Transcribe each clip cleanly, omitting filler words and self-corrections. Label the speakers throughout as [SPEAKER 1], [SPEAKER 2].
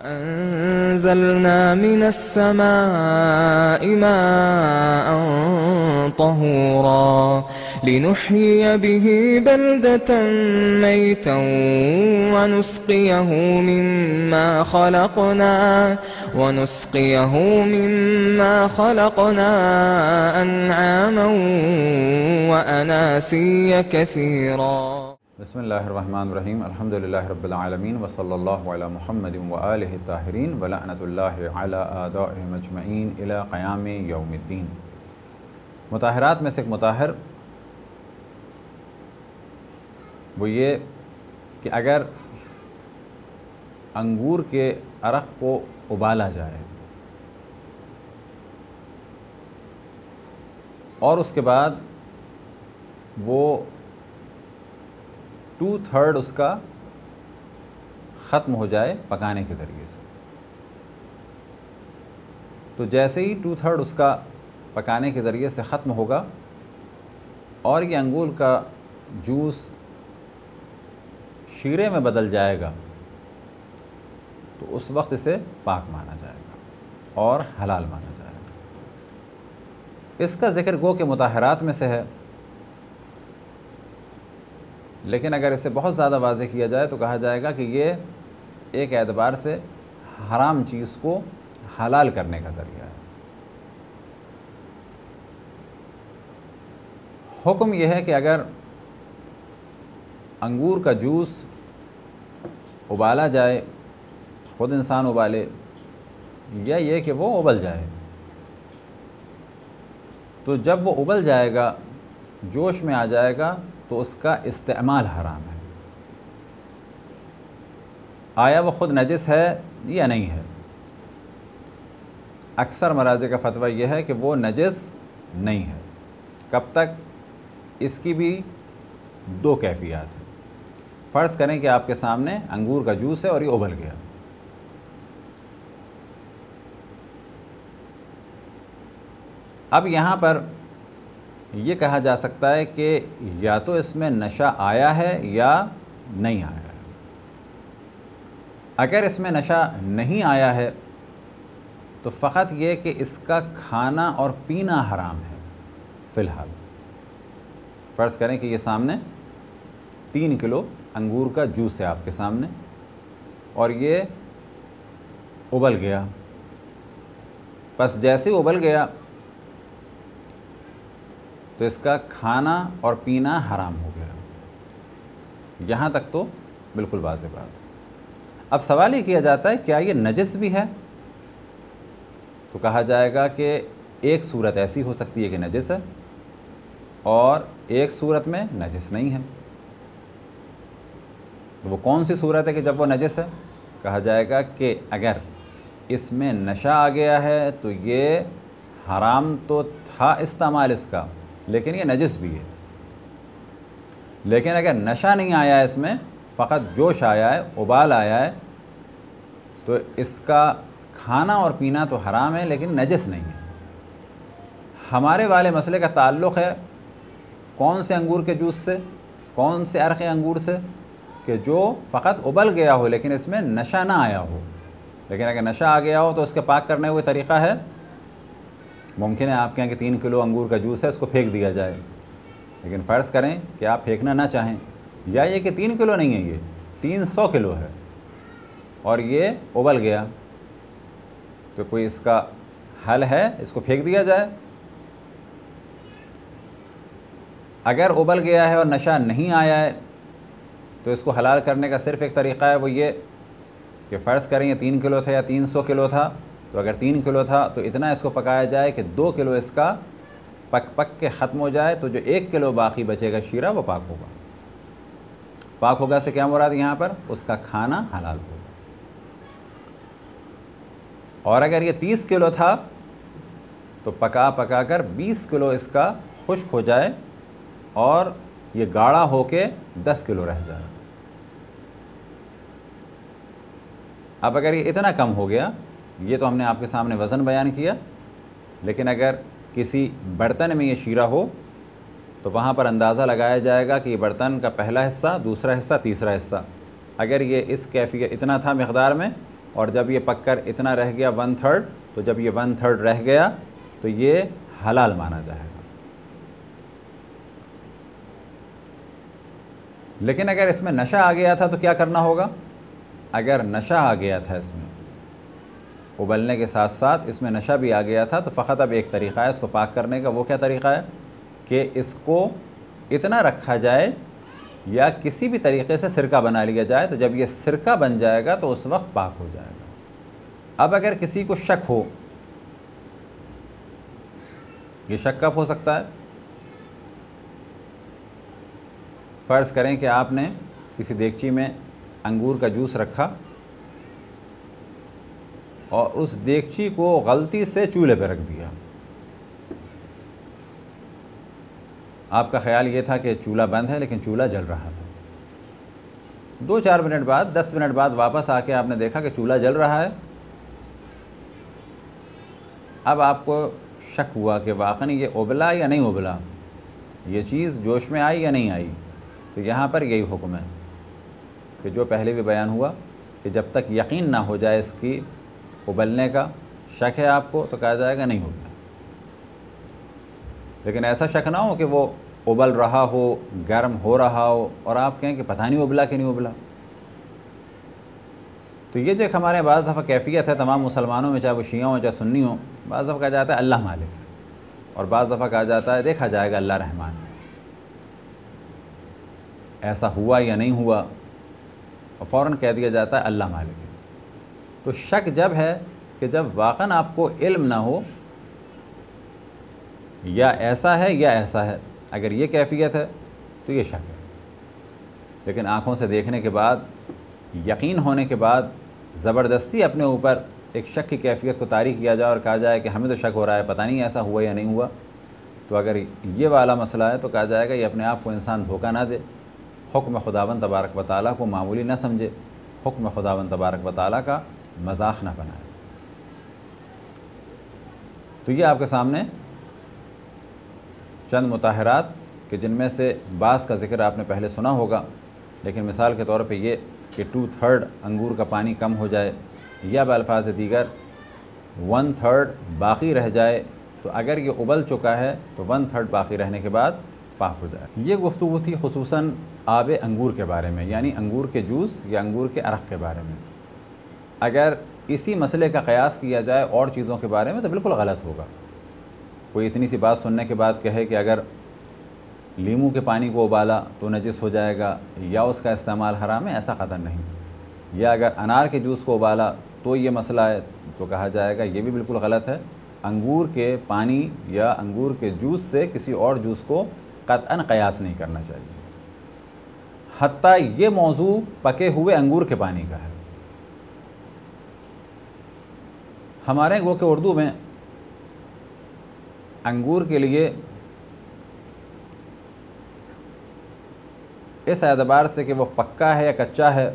[SPEAKER 1] وأنزلنا من السماء ماء طهورا لنحيي به بلدة ميتا ونسقيه مما خلقنا أنعاما وأناسيا كثيرا.
[SPEAKER 2] بسم اللہ الرحمن الرحیم. الحمدللہ رب العالمین وصلی اللہ علی محمد وآلہ الطاہرین ولعنۃ اللہ علی اعدائہم اجمعین الی قیام یوم الدین. مطہرات میں سے ایک مطہر وہ یہ کہ اگر انگور کے عرق کو ابالا جائے اور اس کے بعد وہ 2/3 اس کا ختم ہو جائے پکانے کے ذریعے سے، تو جیسے ہی 2/3 اس کا پکانے کے ذریعے سے ختم ہوگا اور یہ انگور کا جوس شیرے میں بدل جائے گا تو اس وقت اسے پاک مانا جائے گا اور حلال مانا جائے گا. اس کا ذکر گو کہ مطہرات میں سے ہے، لیکن اگر اسے بہت زیادہ واضح کیا جائے تو کہا جائے گا کہ یہ ایک اعتبار سے حرام چیز کو حلال کرنے کا ذریعہ ہے. حکم یہ ہے کہ اگر انگور کا جوس ابالا جائے، خود انسان ابالے یا یہ کہ وہ ابل جائے، تو جب وہ ابل جائے گا، جوش میں آ جائے گا، تو اس کا استعمال حرام ہے. آیا وہ خود نجس ہے یا نہیں ہے؟ اکثر مراجع کا فتویٰ یہ ہے کہ وہ نجس نہیں ہے. کب تک؟ اس کی بھی 2 کیفیات ہیں. فرض کریں کہ آپ کے سامنے انگور کا جوس ہے اور یہ ابل گیا، اب یہاں پر یہ کہا جا سکتا ہے کہ یا تو اس میں نشہ آیا ہے یا نہیں آیا ہے. اگر اس میں نشہ نہیں آیا ہے تو فقط یہ کہ اس کا کھانا اور پینا حرام ہے فی الحال. فرض کریں کہ یہ سامنے 3 کلو انگور کا جوس ہے آپ کے سامنے اور یہ ابل گیا، بس جیسے ہی ابل گیا تو اس کا کھانا اور پینا حرام ہو گیا. یہاں تک تو بالکل واضح بات. اب سوال یہ کیا جاتا ہے کیا یہ نجس بھی ہے؟ تو کہا جائے گا کہ ایک صورت ایسی ہو سکتی ہے کہ نجس ہے اور ایک صورت میں نجس نہیں ہے. تو وہ کون سی صورت ہے کہ جب وہ نجس ہے؟ کہا جائے گا کہ اگر اس میں نشہ آ گیا ہے تو یہ حرام تو تھا استعمال اس کا، لیکن یہ نجس بھی ہے. لیکن اگر نشہ نہیں آیا ہے، اس میں فقط جوش آیا ہے، ابال آیا ہے، تو اس کا کھانا اور پینا تو حرام ہے لیکن نجس نہیں ہے. ہمارے والے مسئلے کا تعلق ہے کون سے انگور کے جوس سے؟ کون سے عرق انگور سے؟ کہ جو فقط ابل گیا ہو لیکن اس میں نشہ نہ آیا ہو. لیکن اگر نشہ آ گیا ہو تو اس کے پاک کرنے ہوئے طریقہ ہے. ممکن ہے آپ کہیں کہ 3 کلو انگور کا جوس ہے، اس کو پھینک دیا جائے، لیکن فرض کریں کہ آپ پھینکنا نہ چاہیں، یا یہ کہ 3 کلو نہیں ہے، یہ 300 کلو ہے اور یہ ابل گیا، تو کوئی اس کا حل ہے اس کو پھینک دیا جائے؟ اگر ابل گیا ہے اور نشہ نہیں آیا ہے تو اس کو حلال کرنے کا صرف ایک طریقہ ہے، وہ یہ کہ فرض کریں یہ 3 کلو تھا یا 300 کلو تھا، تو اگر 3 کلو تھا تو اتنا اس کو پکایا جائے کہ 2 کلو اس کا پک کے ختم ہو جائے، تو جو 1 کلو باقی بچے گا شیرہ وہ پاک ہوگا. پاک ہوگا سے کیا مراد یہاں پر؟ اس کا کھانا حلال ہوگا. اور اگر یہ 30 کلو تھا تو پکا کر 20 کلو اس کا خشک ہو جائے اور یہ گاڑھا ہو کے 10 کلو رہ جائے. اب اگر یہ اتنا کم ہو گیا، یہ تو ہم نے آپ کے سامنے وزن بیان کیا، لیکن اگر کسی برتن میں یہ شیرہ ہو تو وہاں پر اندازہ لگایا جائے گا کہ یہ برتن کا پہلا حصہ، دوسرا حصہ، تیسرا حصہ، اگر یہ اس کیفیت اتنا تھا مقدار میں اور جب یہ پک کر اتنا رہ گیا 1/3، تو جب یہ 1/3 رہ گیا تو یہ حلال مانا جائے گا۔ لیکن اگر اس میں نشہ آ گیا تھا تو کیا کرنا ہوگا؟ اگر نشہ آ گیا تھا اس میں ابلنے کے ساتھ ساتھ اس میں نشہ بھی آ گیا تھا، تو فقط اب ایک طریقہ ہے اس کو پاک کرنے کا۔ وہ کیا طریقہ ہے کہ اس کو اتنا رکھا جائے یا کسی بھی طریقے سے سرکہ بنا لیا جائے، تو جب یہ سرکہ بن جائے گا تو اس وقت پاک ہو جائے گا۔ اب اگر کسی کو شک ہو، یہ شک کب ہو سکتا ہے؟ فرض کریں کہ آپ نے کسی دیگچی میں انگور کا جوس رکھا اور اس دیگچی کو غلطی سے چولہے پہ رکھ دیا۔ آپ کا خیال یہ تھا کہ چولہا بند ہے لیکن چولہا جل رہا تھا۔ 2-4 منٹ بعد 10 منٹ بعد واپس آ کے آپ نے دیکھا کہ چولہا جل رہا ہے۔ اب آپ کو شک ہوا کہ واقعی یہ ابلا یا نہیں ابلا، یہ چیز جوش میں آئی یا نہیں آئی، تو یہاں پر یہی حکم ہے کہ جو پہلے بھی بیان ہوا کہ جب تک یقین نہ ہو جائے اس کی ابلنے کا، شک ہے آپ کو، تو کہا جائے گا نہیں ابلا۔ لیکن ایسا شک نہ ہو کہ وہ ابل رہا ہو، گرم ہو رہا ہو اور آپ کہیں کہ پتہ نہیں ابلا کہ نہیں ابلا۔ تو یہ جو ایک ہمارے بعض دفعہ کیفیت ہے تمام مسلمانوں میں، چاہے وہ شیعہ ہوں چاہے سنی ہوں، بعض دفعہ کہا جاتا ہے اللہ مالک ہے، اور بعض دفعہ کہا جاتا ہے دیکھا جائے گا اللہ رحمان ہے۔ ایسا ہوا یا نہیں ہوا، اور فوراً کہہ دیا جاتا ہے اللہ مالک ہے۔ تو شک جب ہے کہ جب واقعاً آپ کو علم نہ ہو یا ایسا ہے یا ایسا ہے، اگر یہ کیفیت ہے تو یہ شک ہے۔ لیکن آنکھوں سے دیکھنے کے بعد، یقین ہونے کے بعد زبردستی اپنے اوپر ایک شک کی کیفیت کو طاری کیا جائے اور کہا جائے کہ ہمیں تو شک ہو رہا ہے، پتہ نہیں ایسا ہوا یا نہیں ہوا، تو اگر یہ والا مسئلہ ہے تو کہا جائے گا یہ اپنے آپ کو انسان دھوکہ نہ دے، حکم خداوند تبارک و تعالیٰ کو معمولی نہ سمجھے، حکم خداوند تبارک و تعالیٰ کا مذاق نہ بنائے۔ تو یہ آپ کے سامنے چند مطہرات کہ جن میں سے بعض کا ذکر آپ نے پہلے سنا ہوگا، لیکن مثال کے طور پہ یہ کہ 2/3 انگور کا پانی کم ہو جائے، یا بالفاظ دیگر 1/3 باقی رہ جائے، تو اگر یہ ابل چکا ہے تو 1/3 باقی رہنے کے بعد پاک ہو جائے۔ یہ گفتگو تھی خصوصاً آب انگور کے بارے میں، یعنی انگور کے جوس یا انگور کے عرق کے بارے میں۔ اگر اسی مسئلے کا قیاس کیا جائے اور چیزوں کے بارے میں تو بالکل غلط ہوگا۔ کوئی اتنی سی بات سننے کے بعد کہے کہ اگر لیموں کے پانی کو ابالا تو نجس ہو جائے گا یا اس کا استعمال حرام ہے، ایسا قطعاً نہیں۔ یا اگر انار کے جوس کو ابالا تو یہ مسئلہ ہے، تو کہا جائے گا یہ بھی بالکل غلط ہے۔ انگور کے پانی یا انگور کے جوس سے کسی اور جوس کو قطعاً قیاس نہیں کرنا چاہیے۔ حتیٰ یہ موضوع پکے ہوئے انگور کے پانی کا ہے۔ ہمارے گو کہ اردو میں انگور کے لیے اس اعتبار سے کہ وہ پکا ہے یا کچا ہے،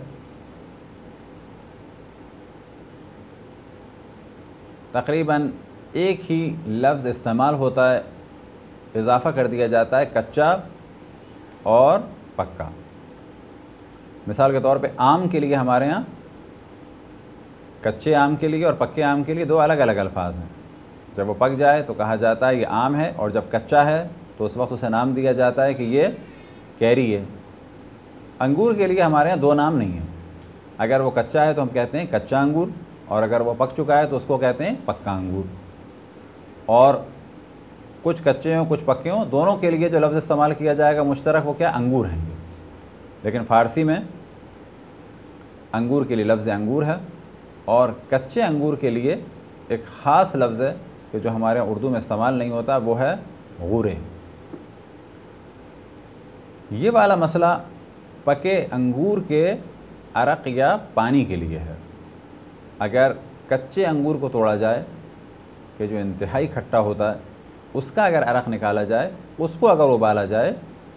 [SPEAKER 2] تقریباً ایک ہی لفظ استعمال ہوتا ہے، اضافہ کر دیا جاتا ہے کچا اور پکا۔ مثال کے طور پہ آم کے لیے ہمارے ہاں کچے آم کے لیے اور پکے آم کے لیے 2 الگ الگ الفاظ ہیں۔ جب وہ پک جائے تو کہا جاتا ہے یہ آم ہے، اور جب کچا ہے تو اس وقت اسے نام دیا جاتا ہے کہ یہ کیری ہے۔ انگور کے لیے ہمارے ہاں 2 نام نہیں ہیں۔ اگر وہ کچا ہے تو ہم کہتے ہیں کچا انگور، اور اگر وہ پک چکا ہے تو اس کو کہتے ہیں پکا انگور۔ اور کچھ کچے ہوں کچھ پکے ہوں، دونوں کے لیے جو لفظ استعمال کیا جائے گا مشترک، وہ کیا انگور ہیں۔ لیکن فارسی میں انگور کے لیے لفظ انگور ہے، اور کچے انگور کے لیے ایک خاص لفظ ہے کہ جو ہمارے اردو میں استعمال نہیں ہوتا، وہ ہے غورے۔ یہ والا مسئلہ پکے انگور کے عرق یا پانی کے لیے ہے۔ اگر کچے انگور کو توڑا جائے کہ جو انتہائی کھٹا ہوتا ہے، اس کا اگر عرق نکالا جائے، اس کو اگر ابالا جائے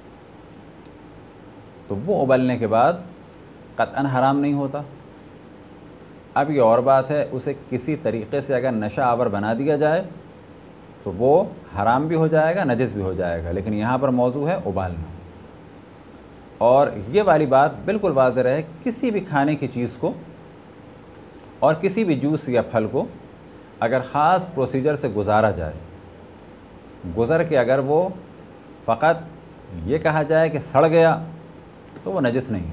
[SPEAKER 2] تو وہ ابلنے کے بعد قطعاً حرام نہیں ہوتا۔ اب یہ اور بات ہے، اسے کسی طریقے سے اگر نشہ آور بنا دیا جائے تو وہ حرام بھی ہو جائے گا، نجس بھی ہو جائے گا، لیکن یہاں پر موضوع ہے ابالنا۔ اور یہ والی بات بالکل واضح رہے، کسی بھی کھانے کی چیز کو اور کسی بھی جوس یا پھل کو اگر خاص پروسیجر سے گزارا جائے، گزر کے اگر وہ فقط یہ کہا جائے کہ سڑ گیا تو وہ نجس نہیں ہے،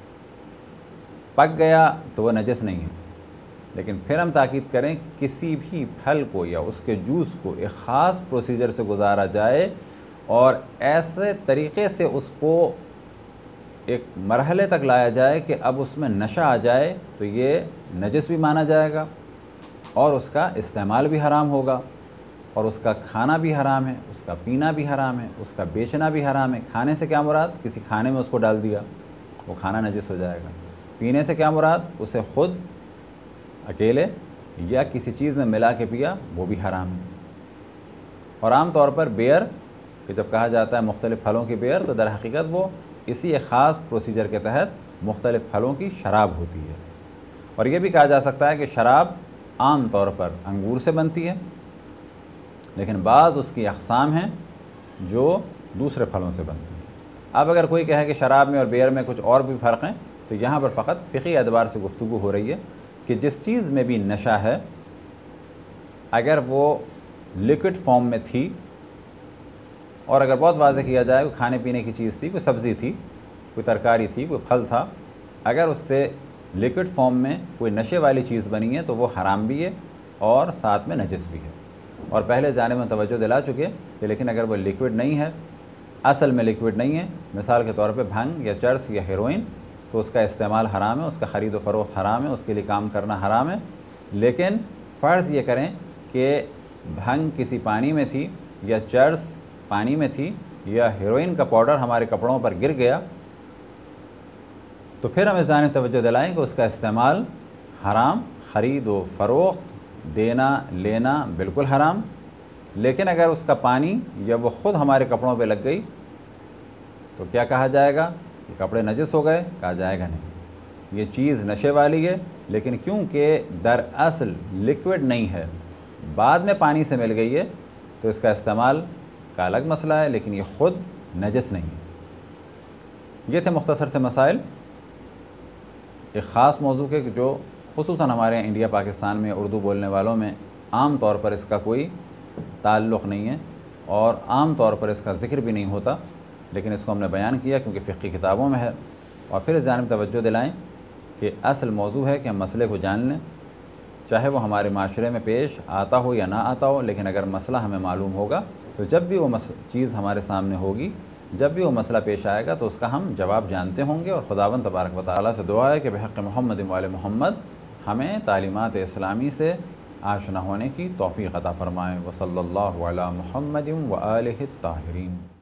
[SPEAKER 2] پک گیا تو وہ نجس نہیں ہے، لیکن پھر ہم تاکید کریں کسی بھی پھل کو یا اس کے جوس کو ایک خاص پروسیجر سے گزارا جائے اور ایسے طریقے سے اس کو ایک مرحلے تک لایا جائے کہ اب اس میں نشہ آ جائے تو یہ نجس بھی مانا جائے گا اور اس کا استعمال بھی حرام ہوگا اور اس کا کھانا بھی حرام ہے، اس کا پینا بھی حرام ہے، اس کا بیچنا بھی حرام ہے۔ کھانے سے کیا مراد؟ کسی کھانے میں اس کو ڈال دیا، وہ کھانا نجس ہو جائے گا۔ پینے سے کیا مراد؟ اسے خود اکیلے یا کسی چیز میں ملا کے پیا، وہ بھی حرام ہے۔ اور عام طور پر بیئر کہ جب کہا جاتا ہے مختلف پھلوں کی بیئر، تو در حقیقت وہ اسی ایک خاص پروسیجر کے تحت مختلف پھلوں کی شراب ہوتی ہے۔ اور یہ بھی کہا جا سکتا ہے کہ شراب عام طور پر انگور سے بنتی ہے، لیکن بعض اس کی اقسام ہیں جو دوسرے پھلوں سے بنتی ہیں۔ اب اگر کوئی کہے کہ شراب میں اور بیئر میں کچھ اور بھی فرق ہیں، تو یہاں پر فقط فقہی اعتبار سے گفتگو ہو رہی ہے کہ جس چیز میں بھی نشہ ہے، اگر وہ لیکوڈ فارم میں تھی اور اگر بہت واضح کیا جائے کوئی کھانے پینے کی چیز تھی، کوئی سبزی تھی، کوئی ترکاری تھی، کوئی پھل تھا، اگر اس سے لیکوڈ فارم میں کوئی نشے والی چیز بنی ہے تو وہ حرام بھی ہے اور ساتھ میں نجس بھی ہے۔ اور پہلے جانب میں توجہ دلا چکے کہ لیکن اگر وہ لیکوڈ نہیں ہے، اصل میں لیکوڈ نہیں ہے، مثال کے طور پہ بھنگ یا چرس یا ہیروئن، تو اس کا استعمال حرام ہے، اس کا خرید و فروخت حرام ہے، اس کے لیے کام کرنا حرام ہے۔ لیکن فرض یہ کریں کہ بھنگ کسی پانی میں تھی یا چرس پانی میں تھی یا ہیروئن کا پاؤڈر ہمارے کپڑوں پر گر گیا، تو پھر ہم اس جانب توجہ دلائیں کہ اس کا استعمال حرام، خرید و فروخت، دینا لینا بالکل حرام۔ لیکن اگر اس کا پانی یا وہ خود ہمارے کپڑوں پہ لگ گئی تو کیا کہا جائے گا؟ کہ کپڑے نجس ہو گئے؟ کہا جائے گا نہیں، یہ چیز نشے والی ہے، لیکن کیونکہ در اصل لیکوڈ نہیں ہے، بعد میں پانی سے مل گئی ہے، تو اس کا استعمال کا الگ مسئلہ ہے، لیکن یہ خود نجس نہیں ہے۔ یہ تھے مختصر سے مسائل ایک خاص موضوع کے جو خصوصاً ہمارے انڈیا پاکستان میں اردو بولنے والوں میں عام طور پر اس کا کوئی تعلق نہیں ہے اور عام طور پر اس کا ذکر بھی نہیں ہوتا، لیکن اس کو ہم نے بیان کیا کیونکہ فقہی کتابوں میں ہے۔ اور پھر اس جانب توجہ دلائیں کہ اصل موضوع ہے کہ ہم مسئلے کو جان لیں، چاہے وہ ہمارے معاشرے میں پیش آتا ہو یا نہ آتا ہو، لیکن اگر مسئلہ ہمیں معلوم ہوگا تو جب بھی وہ چیز ہمارے سامنے ہوگی، جب بھی وہ مسئلہ پیش آئے گا تو اس کا ہم جواب جانتے ہوں گے۔ اور خداوند تبارک و تعالیٰ سے دعا ہے کہ بحق محمد و آل محمد ہمیں تعلیمات اسلامی سے آشنا ہونے کی توفیق عطا فرمائے۔ وصلی اللہ علی محمد و آلہ الطاہرین۔